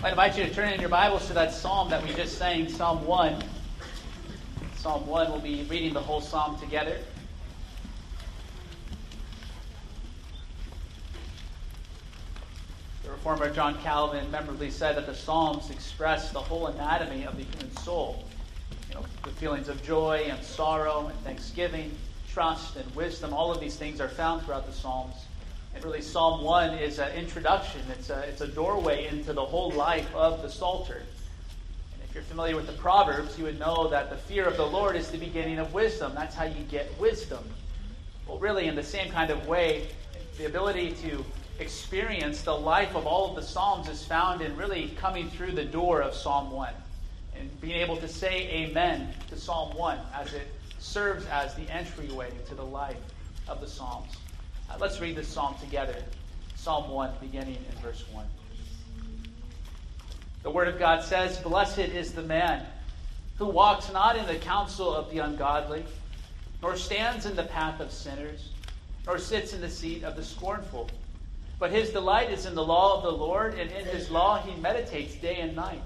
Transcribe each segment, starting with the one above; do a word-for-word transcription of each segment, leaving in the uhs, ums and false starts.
I invite you to turn in your Bibles to that psalm that we just sang, Psalm one. Psalm one, we'll be reading the whole psalm together. The reformer John Calvin memorably said that the Psalms express the whole anatomy of the human soul. You know, the feelings of joy and sorrow and thanksgiving, trust and wisdom, all of these things are found throughout the Psalms. And really, Psalm one is an introduction. It's a, it's a doorway into the whole life of the Psalter. And if you're familiar with the Proverbs, you would know that the fear of the Lord is the beginning of wisdom. That's how you get wisdom. Well, really, in the same kind of way, the ability to experience the life of all of the Psalms is found in really coming through the door of Psalm one. And being able to say amen to Psalm one as it serves as the entryway to the life of the Psalms. Uh, let's read this psalm together. Psalm one, beginning in verse one. The Word of God says, "Blessed is the man who walks not in the counsel of the ungodly, nor stands in the path of sinners, nor sits in the seat of the scornful. But his delight is in the law of the Lord, and in his law he meditates day and night.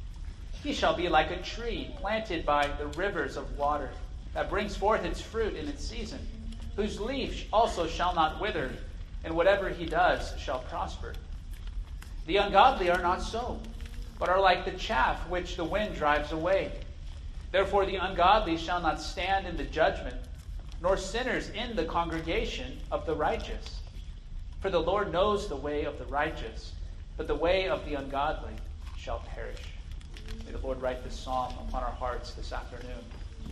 He shall be like a tree planted by the rivers of water, that brings forth its fruit in its season, whose leaf also shall not wither, and whatever he does shall prosper. The ungodly are not so, but are like the chaff which the wind drives away. Therefore the ungodly shall not stand in the judgment, nor sinners in the congregation of the righteous. For the Lord knows the way of the righteous, but the way of the ungodly shall perish." May the Lord write this psalm upon our hearts this afternoon.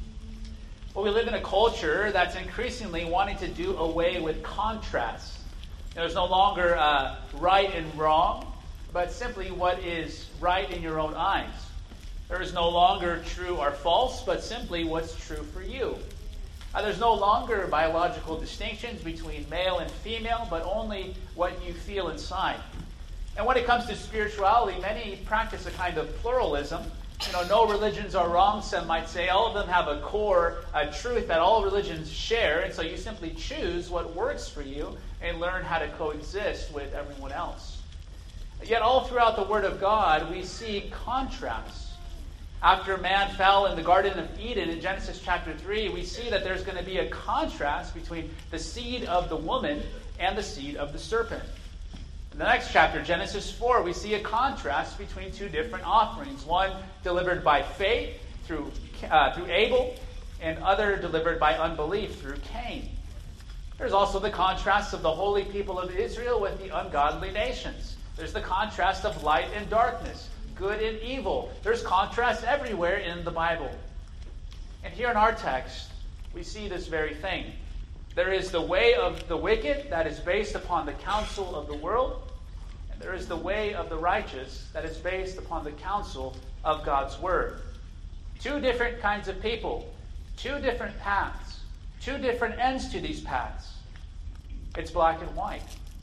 Well, we live in a culture that's increasingly wanting to do away with contrasts. There's no longer uh, right and wrong, but simply what is right in your own eyes. There is no longer true or false, but simply what's true for you. Uh, there's no longer biological distinctions between male and female, but only what you feel inside. And when it comes to spirituality, many practice a kind of pluralism. You know, no religions are wrong, some might say. All of them have a core a truth that all religions share, and so you simply choose what works for you and learn how to coexist with everyone else. Yet all throughout the Word of God, we see contrasts. After man fell in the Garden of Eden in Genesis chapter three, we see that there's going to be a contrast between the seed of the woman and the seed of the serpent. In the next chapter, Genesis four, we see a contrast between two different offerings. One delivered by faith through, uh, through Abel, and other delivered by unbelief through Cain. There's also the contrast of the holy people of Israel with the ungodly nations. There's the contrast of light and darkness, good and evil. There's contrast everywhere in the Bible. And here in our text, we see this very thing. There is the way of the wicked that is based upon the counsel of the world. And there is the way of the righteous that is based upon the counsel of God's Word. Two different kinds of people. Two different paths. Two different ends to these paths. It's black and white.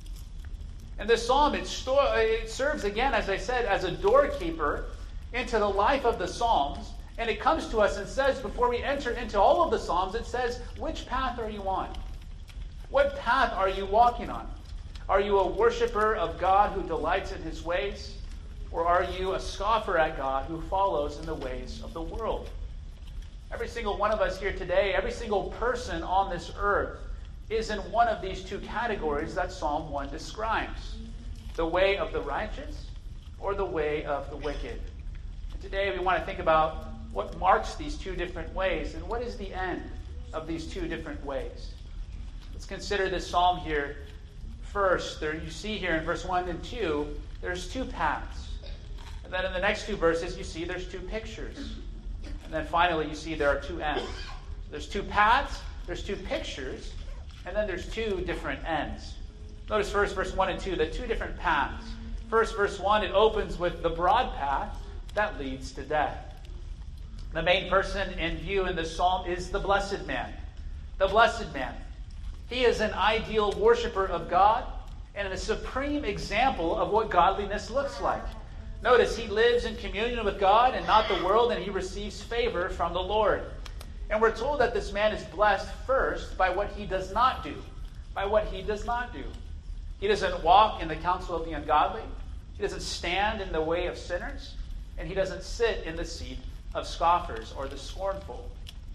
And this psalm, it, sto- it serves again, as I said, as a doorkeeper into the life of the Psalms. And it comes to us and says, before we enter into all of the Psalms, it says, which path are you on? What path are you walking on? Are you a worshiper of God who delights in his ways? Or are you a scoffer at God who follows in the ways of the world? Every single one of us here today, every single person on this earth is in one of these two categories that Psalm one describes. The way of the righteous or the way of the wicked. And today we want to think about what marks these two different ways and what is the end of these two different ways. Let's consider this psalm here first. There you see here in verse one and two, there's two paths. And then in the next two verses, you see there's two pictures. And then finally, you see there are two ends. There's two paths, there's two pictures, and then there's two different ends. Notice first, verse one and two, the two different paths. First, verse one, it opens with the broad path that leads to death. The main person in view in this psalm is the blessed man. The blessed man. He is an ideal worshiper of God and a supreme example of what godliness looks like. Notice he lives in communion with God and not the world, and he receives favor from the Lord. And we're told that this man is blessed first by what he does not do. By what he does not do. He doesn't walk in the counsel of the ungodly. He doesn't stand in the way of sinners, and he doesn't sit in the seat of scoffers or the scornful.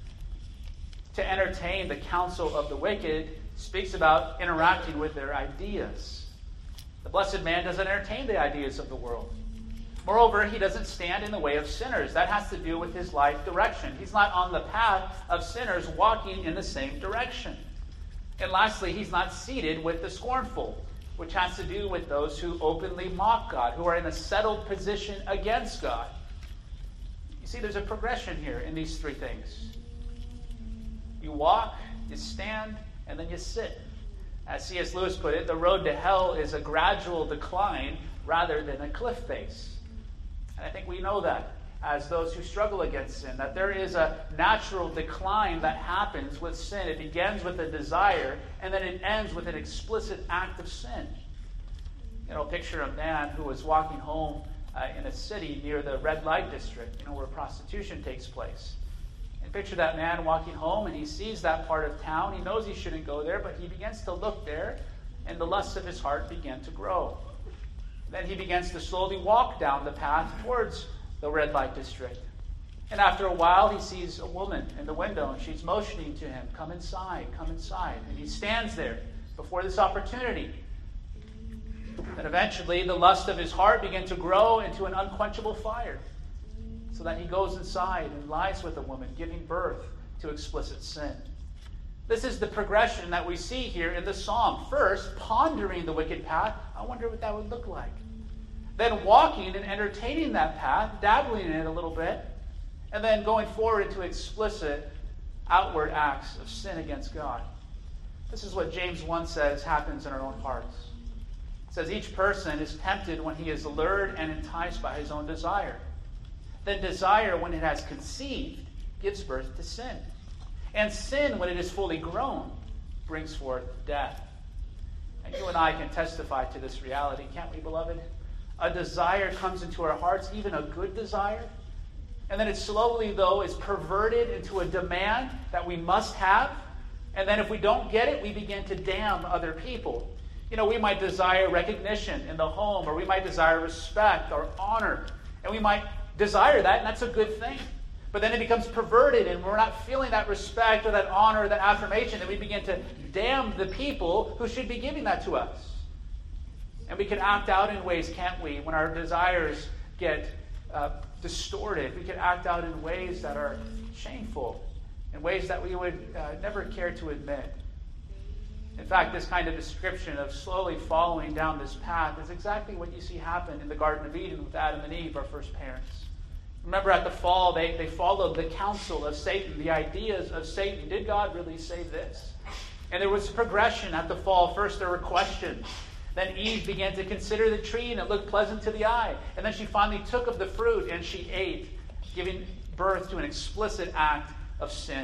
To entertain the counsel of the wicked speaks about interacting with their ideas. The blessed man doesn't entertain the ideas of the world. Moreover, he doesn't stand in the way of sinners. That has to do with his life direction. He's not on the path of sinners walking in the same direction. And lastly, he's not seated with the scornful, which has to do with those who openly mock God, who are in a settled position against God. You see, there's a progression here in these three things. You walk, you stand, and then you sit. As C S Lewis put it, the road to hell is a gradual decline rather than a cliff face. And I think we know that as those who struggle against sin, that there is a natural decline that happens with sin. It begins with a desire, and then it ends with an explicit act of sin. You know, picture a man who was walking home uh, in a city near the red light district, you know, where prostitution takes place. And picture that man walking home, and he sees that part of town. He knows he shouldn't go there, but he begins to look there, and the lusts of his heart begin to grow. Then he begins to slowly walk down the path towards the red light district. And after a while, he sees a woman in the window, and she's motioning to him, come inside, come inside. And he stands there before this opportunity. Then eventually, the lust of his heart begins to grow into an unquenchable fire, so that he goes inside and lies with a woman, giving birth to explicit sin. This is the progression that we see here in the psalm. First, pondering the wicked path. I wonder what that would look like. Then walking and entertaining that path, dabbling in it a little bit, and then going forward into explicit outward acts of sin against God. This is what James one says happens in our own hearts. It says each person is tempted when he is lured and enticed by his own desire. Then desire, when it has conceived, gives birth to sin. And sin, when it is fully grown, brings forth death. And you and I can testify to this reality, can't we, beloved? A desire comes into our hearts, even a good desire. And then it slowly, though, is perverted into a demand that we must have. And then if we don't get it, we begin to damn other people. You know, we might desire recognition in the home, or we might desire respect or honor. And we might desire that, and that's a good thing. But then it becomes perverted, and we're not feeling that respect or that honor or that affirmation, and we begin to damn the people who should be giving that to us. And we can act out in ways, can't we, when our desires get uh, distorted. We can act out in ways that are shameful, in ways that we would uh, never care to admit. In fact, this kind of description of slowly following down this path is exactly what you see happen in the Garden of Eden with Adam and Eve, our first parents. Remember, at the fall, they, they followed the counsel of Satan, the ideas of Satan. Did God really say this? And there was progression at the fall. First, there were questions. Then Eve began to consider the tree, and it looked pleasant to the eye. And then she finally took of the fruit, and she ate, giving birth to an explicit act of sin.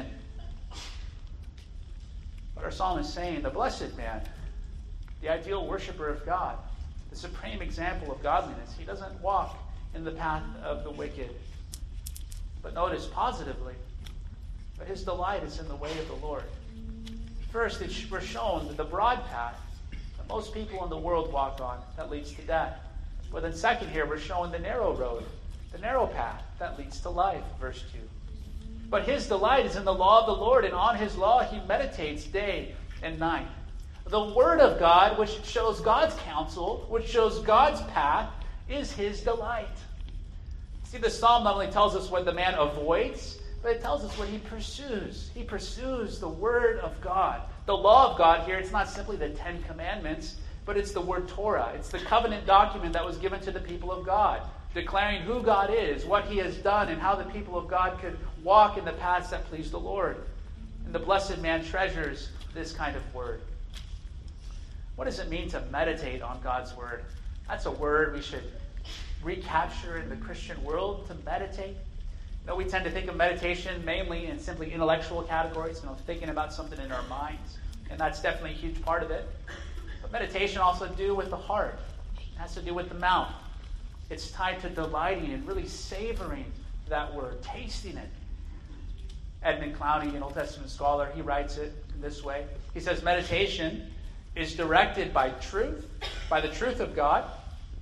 But our psalm is saying, the blessed man, the ideal worshiper of God, the supreme example of godliness, he doesn't walk in the path of the wicked. But notice positively, but his delight is in the way of the Lord. First, it's, we're shown the broad path that most people in the world walk on that leads to death. But then second here, we're shown the narrow road, the narrow path that leads to life, verse two. But his delight is in the law of the Lord, and on his law he meditates day and night. The word of God, which shows God's counsel, which shows God's path, is his delight. See, the psalm not only tells us what the man avoids, but it tells us what he pursues. He pursues the word of God. The law of God here, it's not simply the Ten Commandments, but it's the word Torah. It's the covenant document that was given to the people of God, declaring who God is, what he has done, and how the people of God could walk in the paths that please the Lord. And the blessed man treasures this kind of word. What does it mean to meditate on God's word? That's a word we should recapture in the Christian world, to meditate. You know, we tend to think of meditation mainly in simply intellectual categories, you know, thinking about something in our minds. And that's definitely a huge part of it. But meditation also has to do with the heart. It has to do with the mouth. It's tied to delighting and really savoring that word, tasting it. Edmund Clowney, an Old Testament scholar, he writes it in this way. He says, meditation is directed by truth, by the truth of God,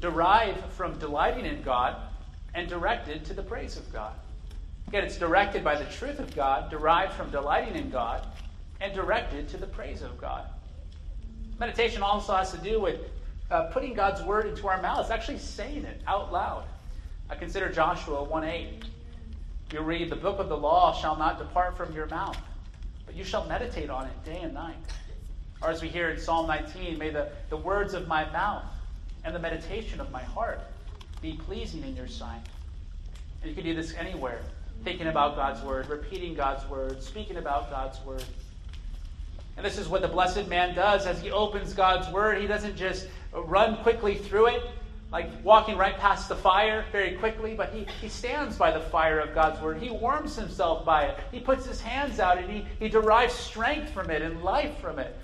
derived from delighting in God and directed to the praise of God. Again, it's directed by the truth of God, derived from delighting in God, and directed to the praise of God. Meditation also has to do with uh, putting God's word into our mouths, actually saying it out loud. I consider Joshua one eight. You read, the book of the law shall not depart from your mouth, but you shall meditate on it day and night. Or as we hear in Psalm nineteen, may the, the words of my mouth and the meditation of my heart be pleasing in your sight. And you can do this anywhere, thinking about God's word, repeating God's word, speaking about God's word. And this is what the blessed man does as he opens God's word. He doesn't just run quickly through it, like walking right past the fire very quickly, but he, he stands by the fire of God's word. He warms himself by it. He puts his hands out and he, he derives strength from it and life from it.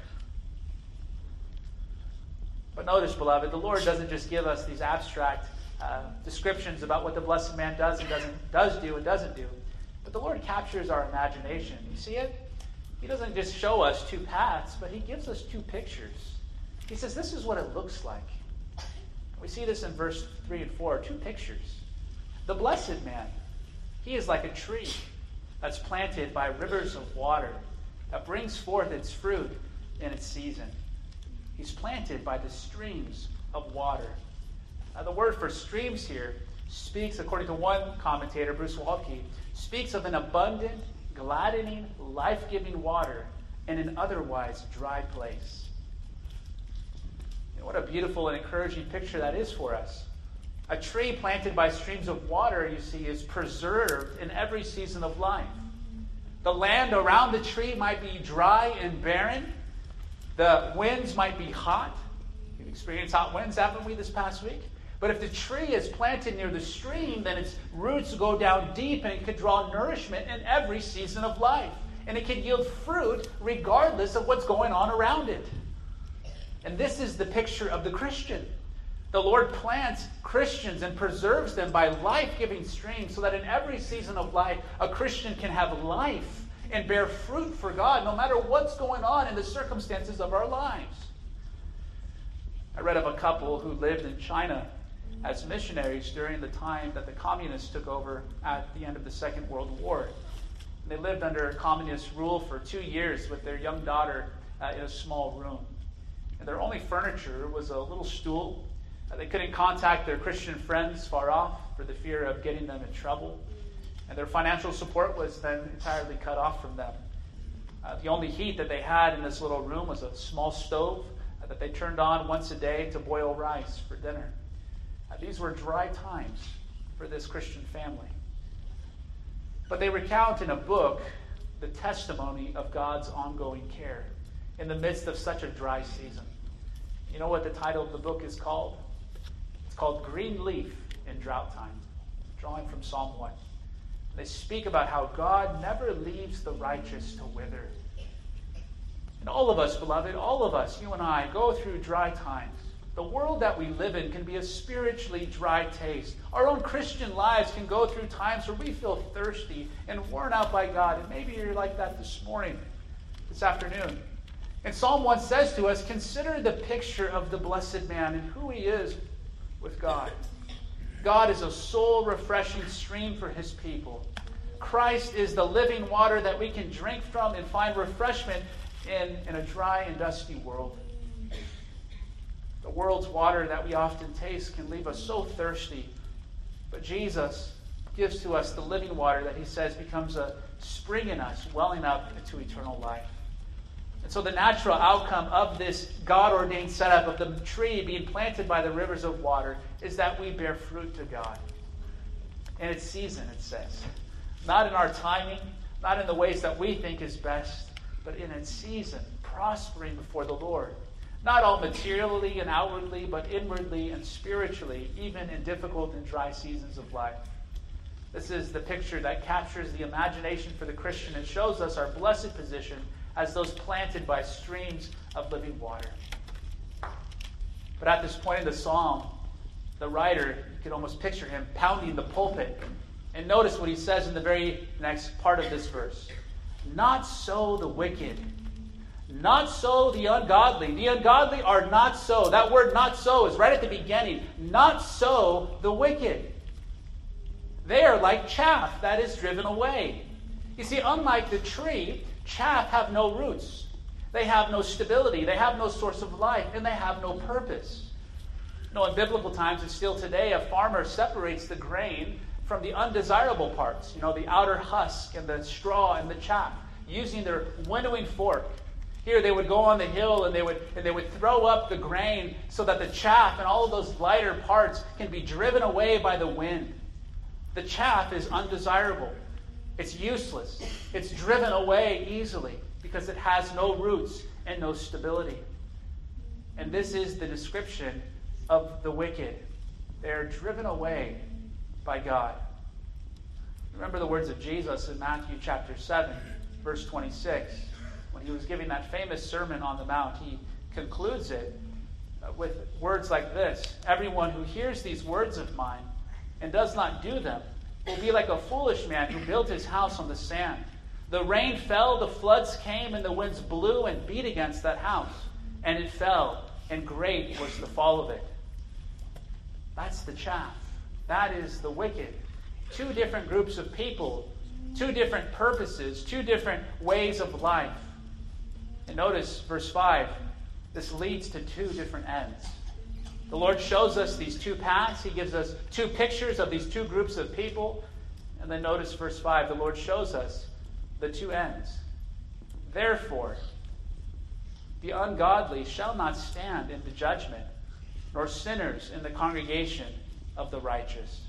But notice, beloved, the Lord doesn't just give us these abstract uh, descriptions about what the blessed man does and doesn't does do and doesn't do. But the Lord captures our imagination. You see it? He doesn't just show us two paths, but he gives us two pictures. He says, this is what it looks like. We see this in verse three and four, two pictures. The blessed man, he is like a tree that's planted by rivers of water that brings forth its fruit in its season. He's planted by the streams of water. Now, the word for streams here speaks, according to one commentator, Bruce Waltke, speaks of an abundant, gladdening, life-giving water in an otherwise dry place. You know, what a beautiful and encouraging picture that is for us. A tree planted by streams of water, you see, is preserved in every season of life. The land around the tree might be dry and barren. The winds might be hot. We've experienced hot winds, haven't we, this past week? But if the tree is planted near the stream, then its roots go down deep and it could draw nourishment in every season of life. And it can yield fruit regardless of what's going on around it. And this is the picture of the Christian. The Lord plants Christians and preserves them by life-giving streams so that in every season of life, a Christian can have life and bear fruit for God no matter what's going on in the circumstances of our lives. I read of a couple who lived in China as missionaries during the time that the communists took over at the end of the Second World War. They lived under communist rule for two years with their young daughter uh, in a small room. And their only furniture was a little stool. Uh, they couldn't contact their Christian friends far off for the fear of getting them in trouble. And their financial support was then entirely cut off from them. Uh, the only heat that they had in this little room was a small stove uh, that they turned on once a day to boil rice for dinner. Uh, these were dry times for this Christian family. But they recount in a book the testimony of God's ongoing care in the midst of such a dry season. You know what the title of the book is called? It's called Green Leaf in Drought Time, drawing from Psalm one. They speak about how God never leaves the righteous to wither. And all of us, beloved, all of us, you and I, go through dry times. The world that we live in can be a spiritually dry taste. Our own Christian lives can go through times where we feel thirsty and worn out by God. And maybe you're like that this morning, this afternoon. And Psalm one says to us, consider the picture of the blessed man and who he is with God. God is a soul-refreshing stream for his people. Christ is the living water that we can drink from and find refreshment in, in a dry and dusty world. The world's water that we often taste can leave us so thirsty. But Jesus gives to us the living water that he says becomes a spring in us, welling up into eternal life. And so the natural outcome of this God-ordained setup of the tree being planted by the rivers of water is that we bear fruit to God. In its season, it says. Not in our timing, not in the ways that we think is best, but in its season, prospering before the Lord. Not all materially and outwardly, but inwardly and spiritually, even in difficult and dry seasons of life. This is the picture that captures the imagination for the Christian and shows us our blessed position as those planted by streams of living water. But at this point in the psalm, the writer, you can almost picture him pounding the pulpit. And notice what he says in the very next part of this verse. Not so the wicked. Not so the ungodly. The ungodly are not so. That word not so is right at the beginning. Not so the wicked. They are like chaff that is driven away. You see, unlike the tree, chaff have no roots. They have no stability. They have no source of life. And they have no purpose. You know, in biblical times and still today, a farmer separates the grain from the undesirable parts. You know, the outer husk and the straw and the chaff, using their winnowing fork. Here they would go on the hill and they would and they would throw up the grain so that the chaff and all of those lighter parts can be driven away by the wind. The chaff is undesirable. It's useless. It's driven away easily because it has no roots and no stability. And this is the description of the wicked. They are driven away by God. Remember the words of Jesus in Matthew chapter seven, verse twenty-six. When he was giving that famous Sermon on the Mount, he concludes it with words like this: "Everyone who hears these words of mine and does not do them will be like a foolish man who built his house on the sand. The rain fell, the floods came, and the winds blew and beat against that house, and it fell, and great was the fall of it." That's the chaff. That is the wicked. Two different groups of people, two different purposes, two different ways of life. And notice verse five, this leads to two different ends. The Lord shows us these two paths. He gives us two pictures of these two groups of people. And then notice verse five, the Lord shows us the two ends. "Therefore, the ungodly shall not stand in the judgment, nor sinners in the congregation of the righteous."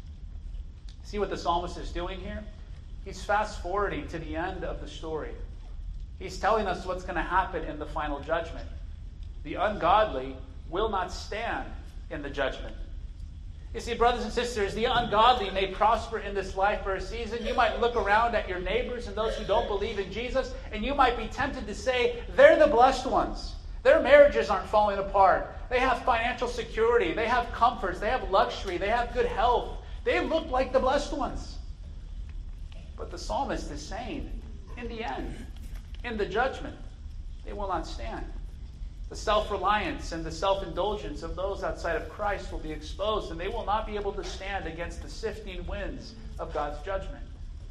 See what the psalmist is doing here? He's fast-forwarding to the end of the story. He's telling us what's going to happen in the final judgment. The ungodly will not stand in the judgment. You see, brothers and sisters, the ungodly may prosper in this life for a season. You might look around at your neighbors and those who don't believe in Jesus, and you might be tempted to say, they're the blessed ones. Their marriages aren't falling apart. They have financial security. They have comforts. They have luxury. They have good health. They look like the blessed ones. But the psalmist is saying, in the end, in the judgment, they will not stand. The self-reliance and the self-indulgence of those outside of Christ will be exposed, and they will not be able to stand against the sifting winds of God's judgment.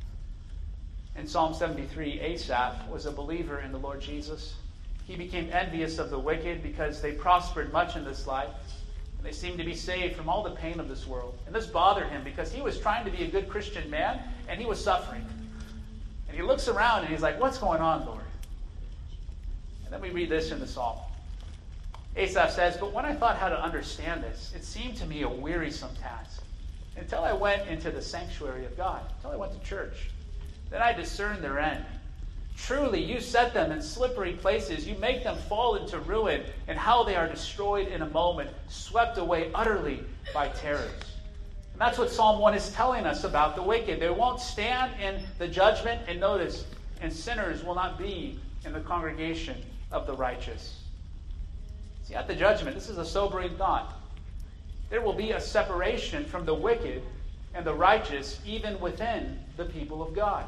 In Psalm seventy-three, Asaph was a believer in the Lord Jesus. He became envious of the wicked because they prospered much in this life, and they seemed to be saved from all the pain of this world. And this bothered him because he was trying to be a good Christian man, and he was suffering. And he looks around and he's like, what's going on, Lord? And then we read this in the psalm. Asaph says, "But when I thought how to understand this, it seemed to me a wearisome task, until I went into the sanctuary of God, until I went to church. Then I discerned their end. Truly, you set them in slippery places. You make them fall into ruin, and how they are destroyed in a moment, swept away utterly by terrors." And that's what Psalm one is telling us about the wicked. They won't stand in the judgment, and notice, and sinners will not be in the congregation of the righteous. See, at the judgment, this is a sobering thought. There will be a separation from the wicked and the righteous, even within the people of God.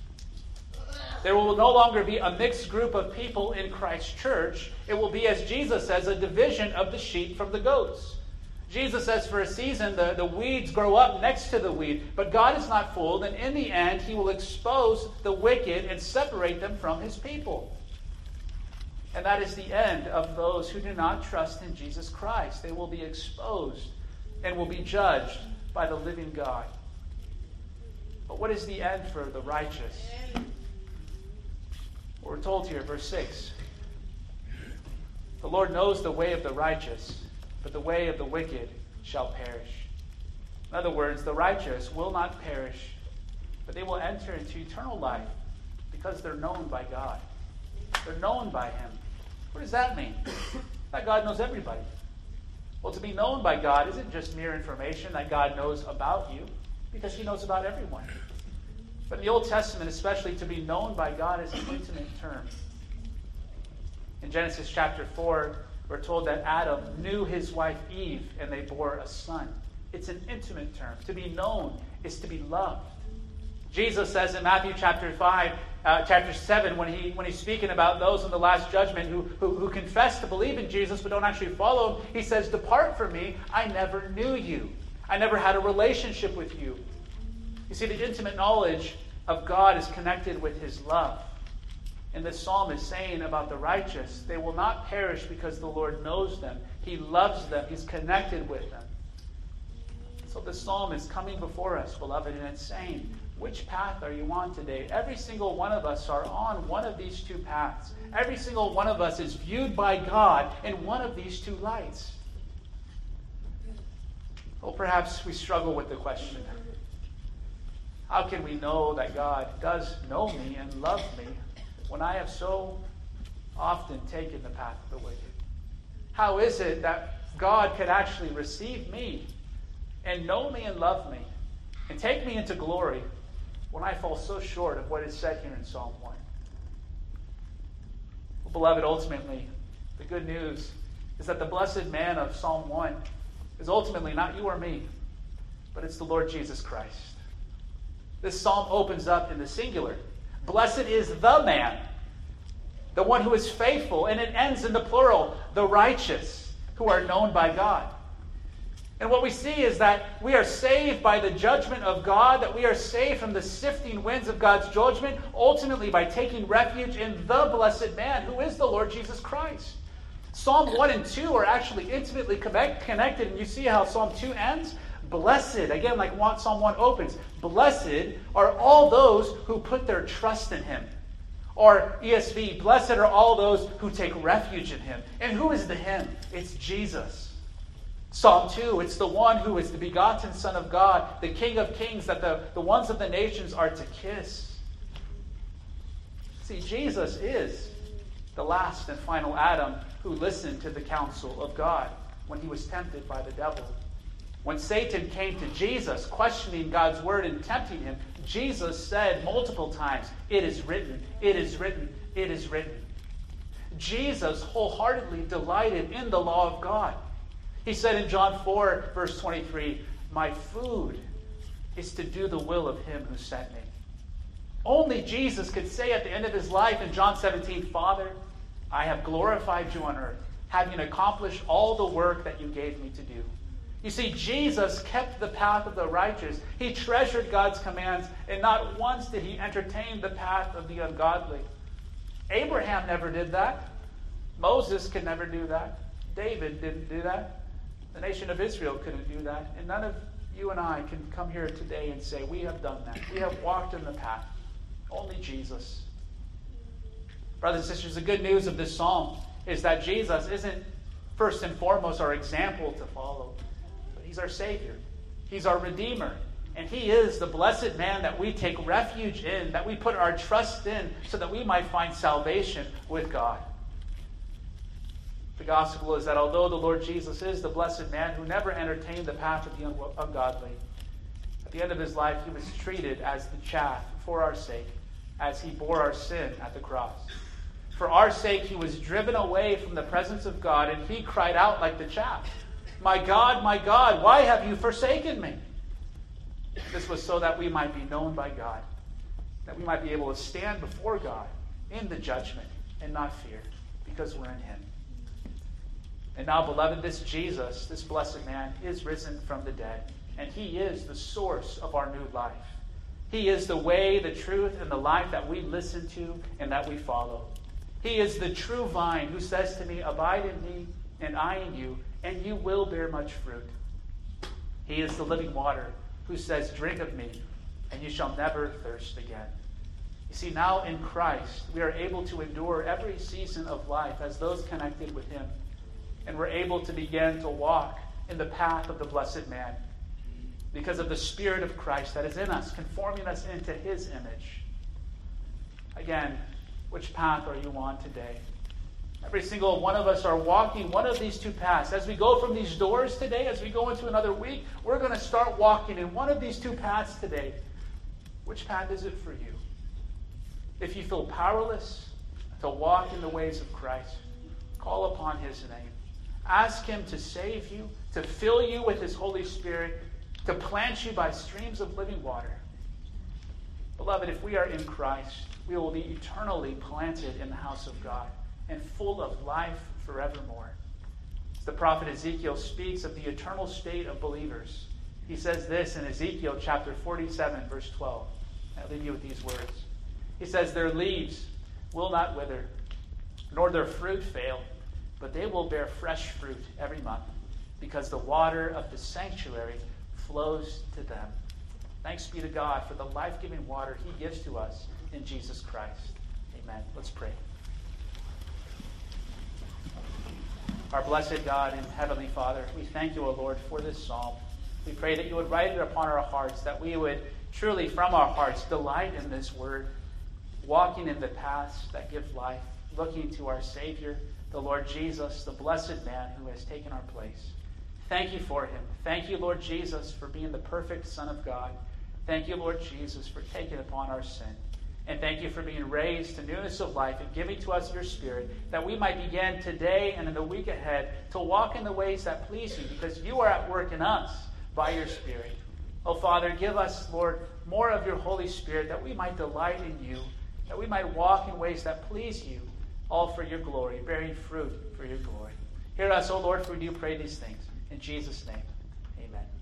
There will no longer be a mixed group of people in Christ's church. It will be, as Jesus says, a division of the sheep from the goats. Jesus says for a season the, the weeds grow up next to the wheat, but God is not fooled, and in the end he will expose the wicked and separate them from his people. And that is the end of those who do not trust in Jesus Christ. They will be exposed and will be judged by the living God. But what is the end for the righteous? We're told here, verse six. "The Lord knows the way of the righteous, but the way of the wicked shall perish." In other words, the righteous will not perish, but they will enter into eternal life because they're known by God. They're known by him. What does that mean? That God knows everybody. Well, to be known by God isn't just mere information that God knows about you, because he knows about everyone. But in the Old Testament, especially, to be known by God is an intimate term. In Genesis chapter four, we're told that Adam knew his wife Eve, and they bore a son. It's an intimate term. To be known is to be loved. Jesus says in Matthew chapter five, uh, chapter seven, when he when he's speaking about those in the last judgment who, who who confess to believe in Jesus but don't actually follow him, he says, "Depart from me, I never knew you. I never had a relationship with you." You see, the intimate knowledge of God is connected with his love. And this psalm is saying about the righteous, they will not perish because the Lord knows them. He loves them. He's connected with them. So this psalm is coming before us, beloved, and it's saying, which path are you on today? Every single one of us are on one of these two paths. Every single one of us is viewed by God in one of these two lights. Well, perhaps we struggle with the question, how can we know that God does know me and love me when I have so often taken the path of the wicked? How is it that God could actually receive me and know me and love me and take me into glory when I fall so short of what is said here in Psalm one? Well, beloved, ultimately, the good news is that the blessed man of Psalm one is ultimately not you or me, but it's the Lord Jesus Christ. This psalm opens up in the singular. Blessed is the man, the one who is faithful, and it ends in the plural, the righteous, who are known by God. And what we see is that we are saved by the judgment of God, that we are saved from the sifting winds of God's judgment, ultimately by taking refuge in the blessed man, who is the Lord Jesus Christ. Psalm one and two are actually intimately connected, and you see how Psalm two ends? Blessed, again, like Psalm one opens, blessed are all those who put their trust in him. Or E S V, blessed are all those who take refuge in him. And who is the him? It's Jesus. Psalm two, it's the one who is the begotten Son of God, the King of kings, that the, the ones of the nations are to kiss. See, Jesus is the last and final Adam who listened to the counsel of God when he was tempted by the devil. When Satan came to Jesus, questioning God's word and tempting him, Jesus said multiple times, "It is written, it is written, it is written." Jesus wholeheartedly delighted in the law of God. He said in John four, verse twenty-three, "My food is to do the will of him who sent me." Only Jesus could say at the end of his life in John seventeen, "Father, I have glorified you on earth, having accomplished all the work that you gave me to do." You see, Jesus kept the path of the righteous. He treasured God's commands, and not once did he entertain the path of the ungodly. Abraham never did that. Moses could never do that. David didn't do that. The nation of Israel couldn't do that. And none of you and I can come here today and say, we have done that. We have walked in the path. Only Jesus. Brothers and sisters, the good news of this psalm is that Jesus isn't first and foremost our example to follow. He's our Savior. He's our Redeemer. And he is the blessed man that we take refuge in, that we put our trust in, so that we might find salvation with God. The gospel is that although the Lord Jesus is the blessed man who never entertained the path of the ungodly, at the end of his life he was treated as the chaff for our sake, as he bore our sin at the cross. For our sake he was driven away from the presence of God, and he cried out like the chaff, "My God, my God, why have you forsaken me?" This was so that we might be known by God, that we might be able to stand before God in the judgment and not fear, because we're in him. And now, beloved, this Jesus, this blessed man, is risen from the dead, and he is the source of our new life. He is the way, the truth, and the life that we listen to and that we follow. He is the true vine who says to me, "Abide in me, and I in you, and you will bear much fruit." He is the living water who says, "Drink of me, and you shall never thirst again." You see, now in Christ, we are able to endure every season of life as those connected with him. And we're able to begin to walk in the path of the blessed man because of the Spirit of Christ that is in us, conforming us into his image. Again, which path are you on today? Every single one of us are walking one of these two paths. As we go from these doors today, as we go into another week, we're going to start walking in one of these two paths today. Which path is it for you? If you feel powerless to walk in the ways of Christ, call upon his name. Ask him to save you, to fill you with his Holy Spirit, to plant you by streams of living water. Beloved, if we are in Christ, we will be eternally planted in the house of God and full of life forevermore. As the prophet Ezekiel speaks of the eternal state of believers, he says this in Ezekiel chapter forty-seven, verse twelve. I'll leave you with these words. He says, "Their leaves will not wither, nor their fruit fail, but they will bear fresh fruit every month, because the water of the sanctuary flows to them." Thanks be to God for the life-giving water he gives to us in Jesus Christ. Amen. Let's pray. Our blessed God and Heavenly Father, we thank you, O Lord, for this psalm. We pray that you would write it upon our hearts, that we would truly from our hearts delight in this word, walking in the paths that give life, looking to our Savior, the Lord Jesus, the blessed man who has taken our place. Thank you for him. Thank you, Lord Jesus, for being the perfect Son of God. Thank you, Lord Jesus, for taking upon our sin. And thank you for being raised to newness of life and giving to us your Spirit, that we might begin today and in the week ahead to walk in the ways that please you, because you are at work in us by your Spirit. Oh, Father, give us, Lord, more of your Holy Spirit, that we might delight in you, that we might walk in ways that please you, all for your glory, bearing fruit for your glory. Hear us, O Lord, for we do pray these things. In Jesus' name, amen.